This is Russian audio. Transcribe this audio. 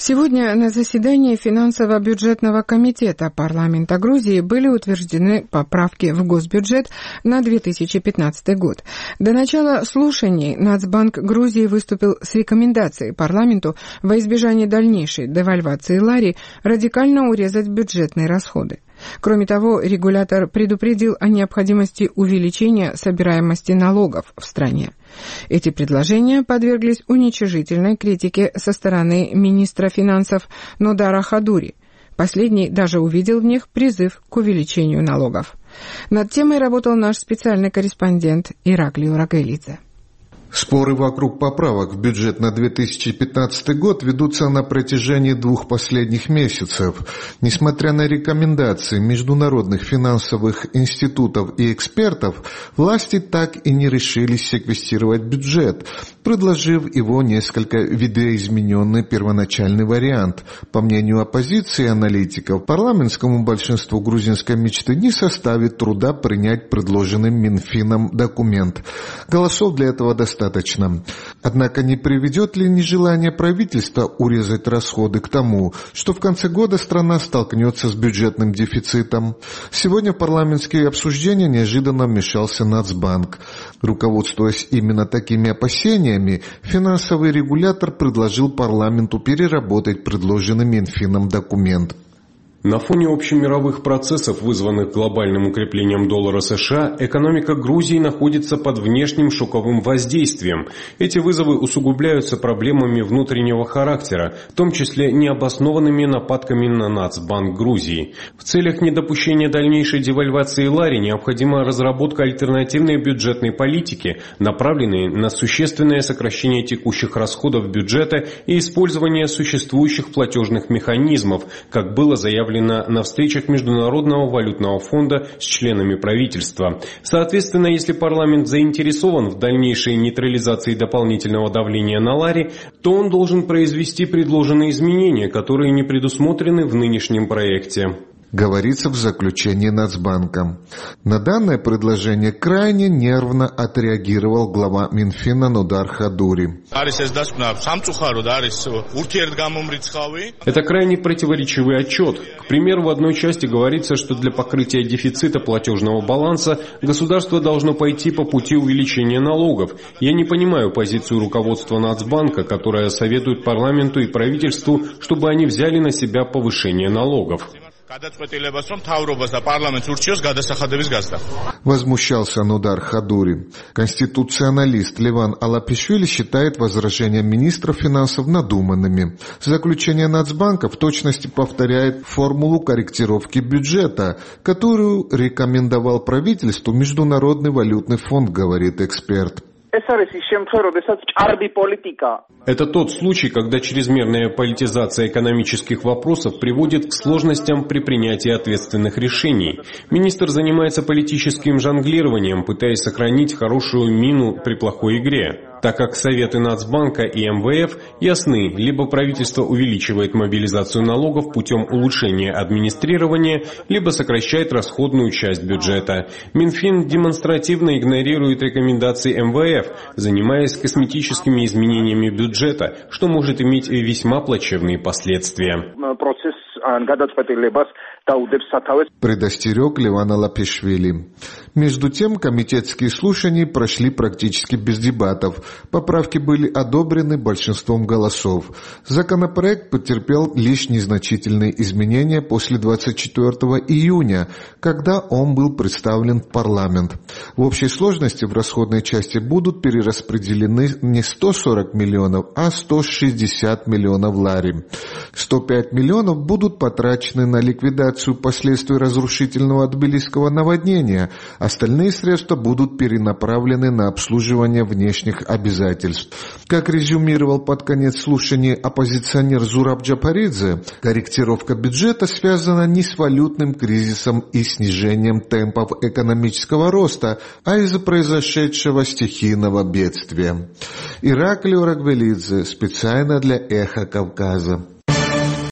Сегодня на заседании финансово-бюджетного комитета парламента Грузии были утверждены поправки в госбюджет на 2015 год. До начала слушаний Нацбанк Грузии выступил с рекомендацией парламенту во избежание дальнейшей девальвации лари радикально урезать бюджетные расходы. Кроме того, регулятор предупредил о необходимости увеличения собираемости налогов в стране. Эти предложения подверглись уничижительной критике со стороны министра финансов Нодара Хадури. Последний даже увидел в них призыв к увеличению налогов. Над темой работал наш специальный корреспондент Ираклий Урагелидзе. Споры вокруг поправок в бюджет на 2015 год ведутся на протяжении 2 последних месяцев. Несмотря на рекомендации международных финансовых институтов и экспертов, власти так и не решились секвестировать бюджет, предложив его несколько видоизмененный первоначальный вариант. По мнению оппозиции и аналитиков, парламентскому большинству грузинской мечты не составит труда принять предложенный Минфином документ. Голосов для этого достаточно. Однако не приведет ли нежелание правительства урезать расходы к тому, что в конце года страна столкнется с бюджетным дефицитом? Сегодня в парламентские обсуждения неожиданно вмешался Нацбанк. Руководствуясь именно такими опасениями, финансовый регулятор предложил парламенту переработать предложенный Минфином документ. На фоне общемировых процессов, вызванных глобальным укреплением доллара США, экономика Грузии находится под внешним шоковым воздействием. Эти вызовы усугубляются проблемами внутреннего характера, в том числе необоснованными нападками на Нацбанк Грузии. В целях недопущения дальнейшей девальвации лари необходима разработка альтернативной бюджетной политики, направленной на существенное сокращение текущих расходов бюджета и использование существующих платежных механизмов, как было заявлено на встречах Международного валютного фонда с членами правительства. Соответственно, если парламент заинтересован в дальнейшей нейтрализации дополнительного давления на лари, то он должен произвести предложенные изменения, которые не предусмотрены в нынешнем проекте. Говорится в заключении Нацбанка. На данное предложение крайне нервно отреагировал глава Минфина Нодар Хадури. Это крайне противоречивый отчет. К примеру, в одной части говорится, что для покрытия дефицита платежного баланса государство должно пойти по пути увеличения налогов. Я не понимаю позицию руководства Нацбанка, которое советует парламенту и правительству, чтобы они взяли на себя повышение налогов. Возмущался Нодар Хадури. Конституционалист Леван Алапишвили считает возражения министра финансов надуманными. Заключение Нацбанка в точности повторяет формулу корректировки бюджета, которую рекомендовал правительству Международный валютный фонд, говорит эксперт. Это тот случай, когда чрезмерная политизация экономических вопросов приводит к сложностям при принятии ответственных решений. Министр занимается политическим жонглированием, пытаясь сохранить хорошую мину при плохой игре. Так как советы Нацбанка и МВФ ясны, либо правительство увеличивает мобилизацию налогов путем улучшения администрирования, либо сокращает расходную часть бюджета. Минфин демонстративно игнорирует рекомендации МВФ, занимаясь косметическими изменениями бюджета, что может иметь весьма плачевные последствия. Предостерег Леван Алапишвили. Между тем, комитетские слушания прошли практически без дебатов. Поправки были одобрены большинством голосов. Законопроект потерпел лишь незначительные изменения после 24 июня, когда он был представлен в парламент. В общей сложности в расходной части будут перераспределены не 140 миллионов, а 160 миллионов лари. 105 миллионов будут потрачены на ликвидацию последствий разрушительного тбилисского наводнения. Остальные средства будут перенаправлены на обслуживание внешних обязательств. Как резюмировал под конец слушаний оппозиционер Зураб Джапаридзе, корректировка бюджета связана не с валютным кризисом и снижением темпов экономического роста, а из-за произошедшего стихийного бедствия. Ираклий Урагелидзе, специально для Эхо Кавказа.